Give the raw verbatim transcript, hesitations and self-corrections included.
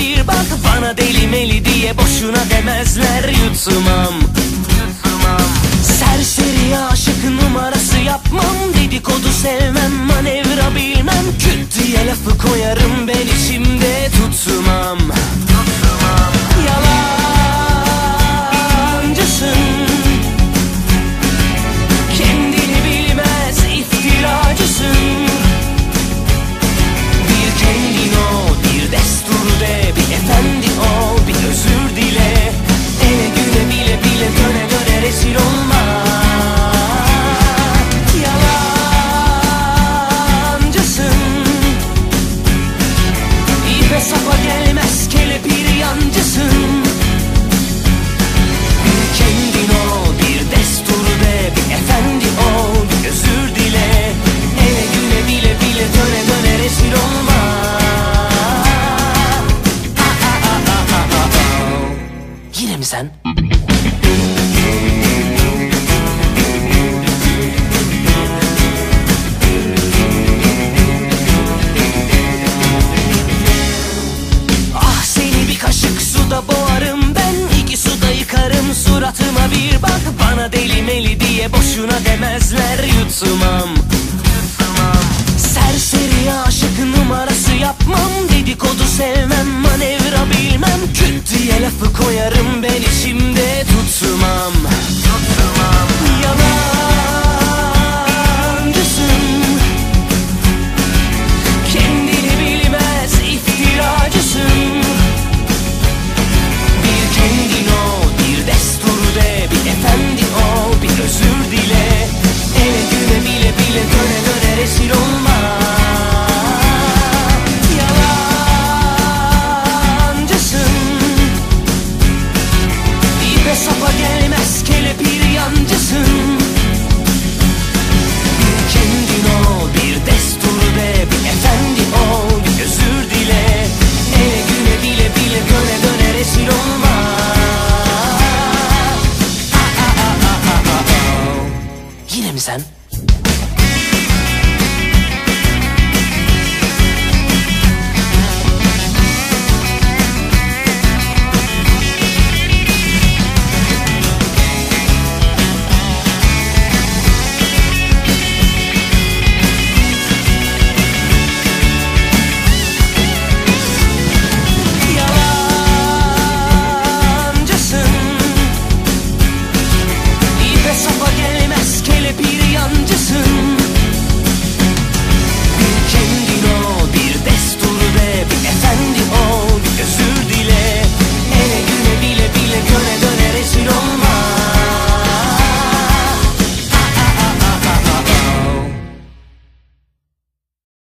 bir bak, bana deli meli diye boşuna demezler, yutmam. Serseri aşık numarası yapmam, dedikodu sevmem, manevra bilmem, küt diye lafı koyarım, ben içimde tutmam. Yalancısın, kendini bilmez iftiracısın. Bir kendin ol, bir destur de, bir efendi ol, bir özür dile. Ele güne bile bile döne döne rezil olma. Yalancısın, ipe sapa gelmez kelepir yancısın. Bir kendin ol, bir destur de, bir efendi ol, bir özür dile. Ele güne bile bile döne döne rezil olma. Yine mi sen? Ah seni bir kaşık suda boğarım ben, iki suda yıkarım suratıma bir bak, bana deli meli diye boşuna demezler, yutmam. Serseri aşık numarası yapmam, dedikodu sevmem, manevra bilmem, küt diye lafı koyarım,